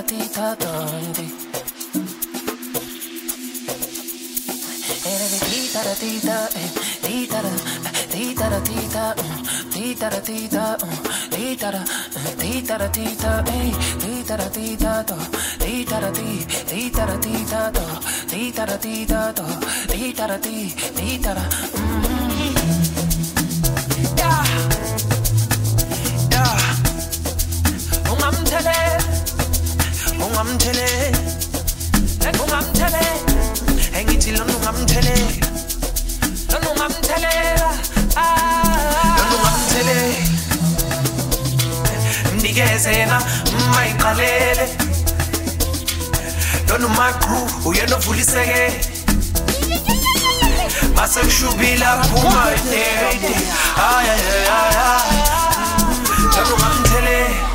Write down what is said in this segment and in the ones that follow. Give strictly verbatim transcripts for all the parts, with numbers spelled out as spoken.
tita tita tondi. Era de tita da tita, tita da tita da tita, tita da tita, tita da tita da tita, tita da tita to, tita da ti, tita da tita to, tita da tita to, tita da ti, tita da. Yeah, yeah. Oh, I'm telling, oh, I'm telling, oh, I'm telling. Engithi lo nungamthele lo nungamthelela ah lo nungamthele mnikezena mayiqalele lo numaqhu uyena ovuliseke mase kushubila phuma date ay ay ay lo nungamthele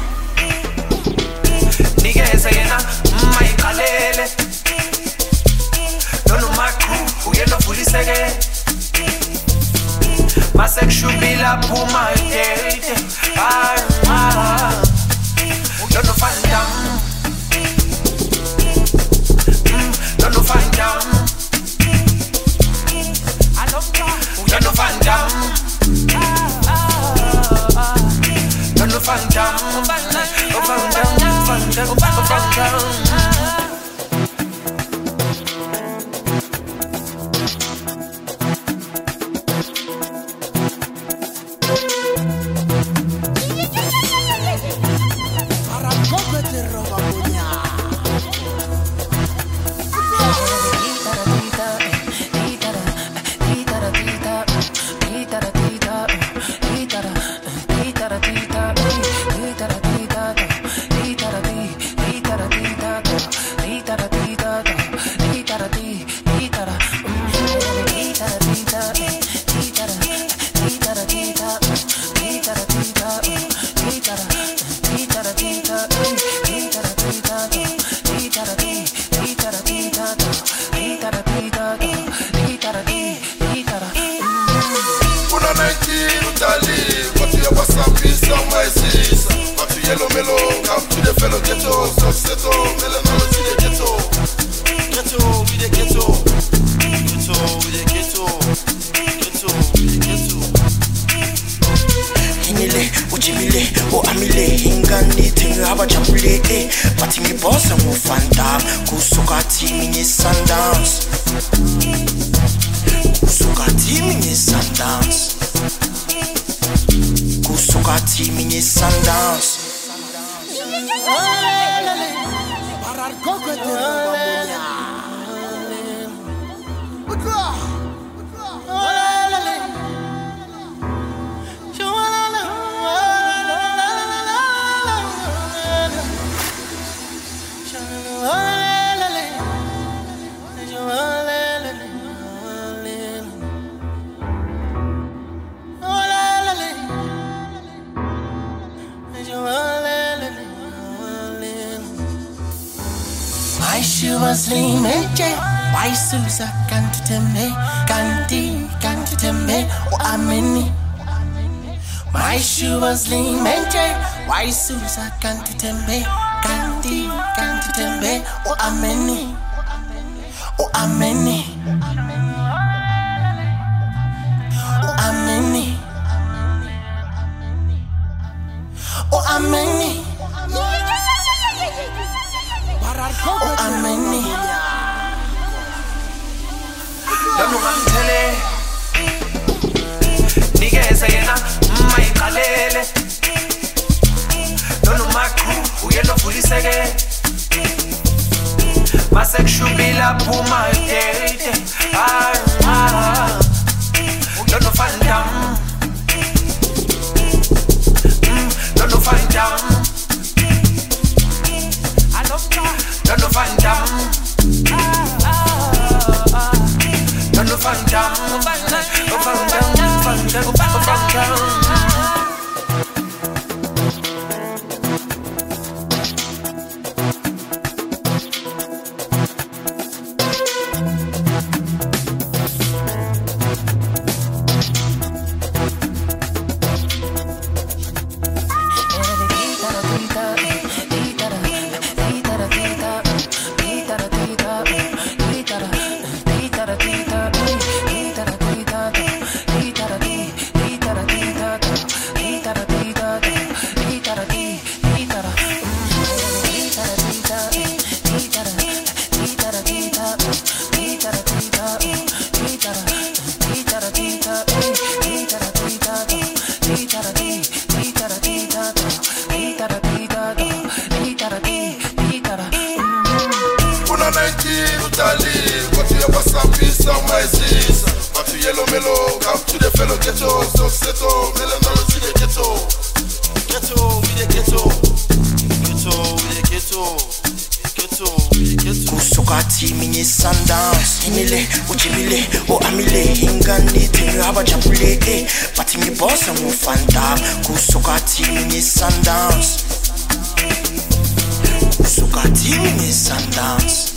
mnikezena mayiqalele Don't know my crew, you know fully second. My sexual bill up for my date. Ah, ah, don't know find down. Don't know find down. I don't know. Don't know find down. Don't know find down. Find down. Find down. Find down. Susa can't tell me, can't can't tell me, oh ameni. My shoe was lean, why Susa can't tell me, can't can't tell me, oh ameni, oh ameni, oh ameni, oh ameni, oh ameni. Don't know I'm telling Nigeza yena mayiqalele Don't know my crew uyena ovuliseke Mase kushubila phuma date Ah ah Don't know find down Don't know find down I love that Don't know find down Ah ah ah Don't know find down, find down, find down, find down, find down. na nineteen utali. What you ever sabi some my sis. But you yellow mellow, come to the fellow ghetto, so settle, mellow to the ghetto. Ghetto, we the ghetto. Ghetto, we the ghetto. Ghetto, we the ghetto. Kusukati minye sundance. Kimile, uchimile, o amile. Hingani tenyo haba chapule, eh. Pati mi bossa mu fanta. Kusukati minye sundance. Kusukati minye sundance.